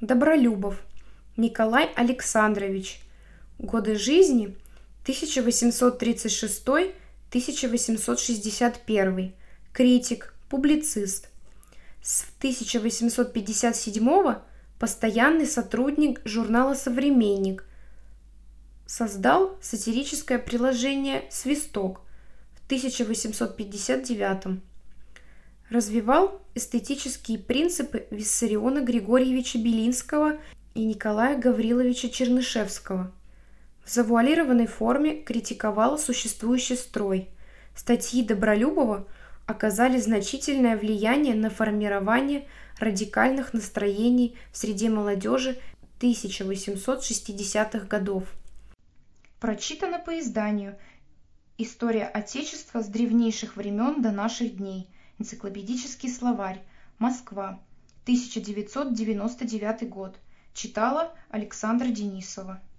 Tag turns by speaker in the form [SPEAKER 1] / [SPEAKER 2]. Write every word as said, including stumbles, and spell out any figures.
[SPEAKER 1] Добролюбов Николай Александрович. Годы жизни тысяча восемьсот тридцать шестой — тысяча восемьсот шестьдесят первый. Критик, публицист. С тысяча восемьсот пятьдесят седьмого постоянный сотрудник журнала «Современник». Создал сатирическое приложение «Свисток» в тысяча восемьсот пятьдесят девятом. Развивал эстетические принципы Виссариона Григорьевича Белинского и Николая Гавриловича Чернышевского. В завуалированной форме критиковал существующий строй. Статьи Добролюбова оказали значительное влияние на формирование радикальных настроений в среде молодежи тысяча восемьсот шестидесятых годов. Прочитано по изданию «История Отечества с древнейших времен до наших дней». Энциклопедический словарь. Москва. тысяча девятьсот девяносто девятый год. Читала Александра Денисова.